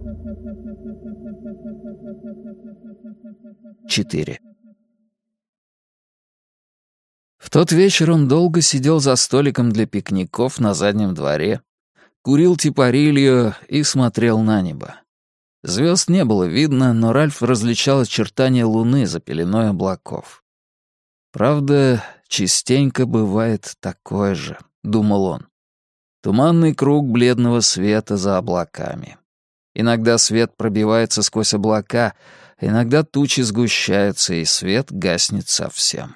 4. В тот вечер он долго сидел за столиком для пикников на заднем дворе, курил типарилью и смотрел на небо. Звезд не было видно, но Ральф различал очертания луны за пеленой облаков. «Правда, частенько бывает такое же», — думал он. Туманный круг бледного света за облаками. Иногда свет пробивается сквозь облака, иногда тучи сгущаются, и свет гаснет совсем.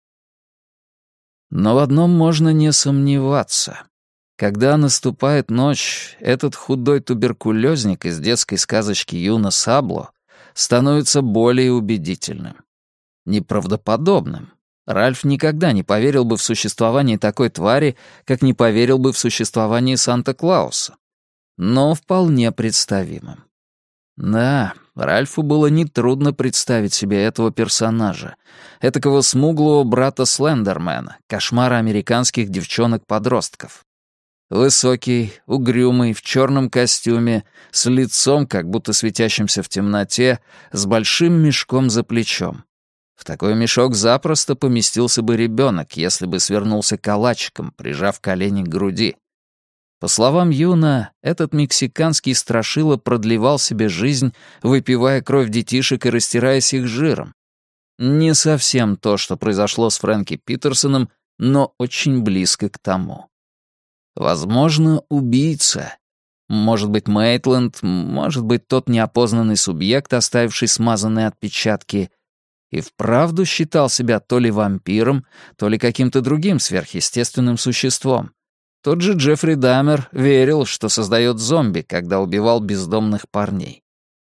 Но в одном можно не сомневаться. Когда наступает ночь, этот худой туберкулезник из детской сказочки Юна Сабло становится более убедительным. Неправдоподобным. Ральф никогда не поверил бы в существование такой твари, как не поверил бы в существование Санта-Клауса. Но вполне представимым. Да, Ральфу было нетрудно представить себе этого персонажа, этакого смуглого брата Слендермена, кошмара американских девчонок-подростков. Высокий, угрюмый, в черном костюме, с лицом, как будто светящимся в темноте, с большим мешком за плечом. В такой мешок запросто поместился бы ребенок, если бы свернулся калачиком, прижав колени к груди. По словам Юна, этот мексиканский страшила продлевал себе жизнь, выпивая кровь детишек и растираясь их жиром. Не совсем то, что произошло с Фрэнки Питерсоном, но очень близко к тому. Возможно, убийца. Может быть, Мейтленд, может быть, тот неопознанный субъект, оставивший смазанные отпечатки, и вправду считал себя то ли вампиром, то ли каким-то другим сверхъестественным существом. Тот же Джеффри Даммер верил, что создает зомби, когда убивал бездомных парней.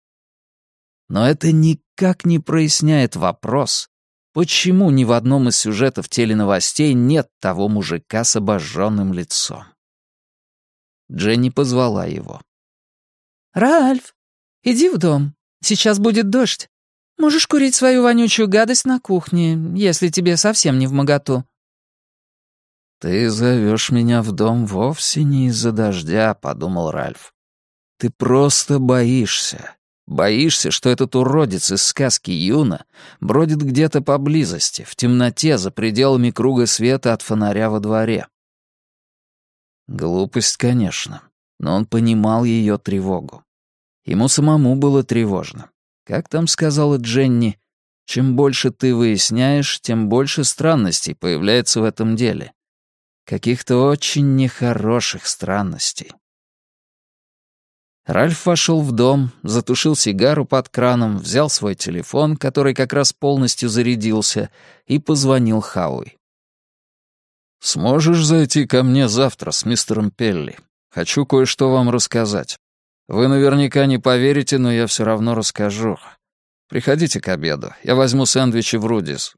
Но это никак не проясняет вопрос, почему ни в одном из сюжетов теленовостей нет того мужика с обожженным лицом. Дженни позвала его. «Ральф, иди в дом. Сейчас будет дождь. Можешь курить свою вонючую гадость на кухне, если тебе совсем не вмоготу». «Ты зовешь меня в дом вовсе не из-за дождя», — подумал Ральф. «Ты просто боишься. Боишься, что этот уродец из сказки Юна бродит где-то поблизости, в темноте, за пределами круга света от фонаря во дворе». Глупость, конечно, но он понимал ее тревогу. Ему самому было тревожно. Как там сказала Дженни, чем больше ты выясняешь, тем больше странностей появляется в этом деле. Каких-то очень нехороших странностей. Ральф вошел в дом, затушил сигару под краном, взял свой телефон, который как раз полностью зарядился, и позвонил Хауи. «Сможешь зайти ко мне завтра с мистером Пелли? Хочу кое-что вам рассказать. Вы наверняка не поверите, но я все равно расскажу. Приходите к обеду, я возьму сэндвичи в Рудис».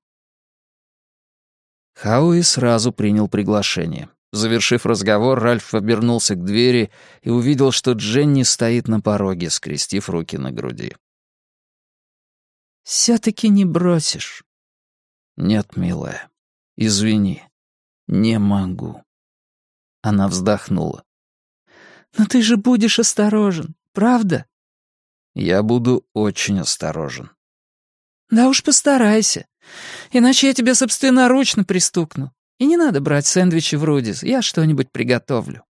Хауи сразу принял приглашение. Завершив разговор, Ральф обернулся к двери и увидел, что Дженни стоит на пороге, скрестив руки на груди. «Все-таки не бросишь?» «Нет, милая, извини, не могу». Она вздохнула. «Но ты же будешь осторожен, правда?» «Я буду очень осторожен». «Да уж постарайся, иначе я тебя собственноручно пристукну. И не надо брать сэндвичи в Рудис, я что-нибудь приготовлю».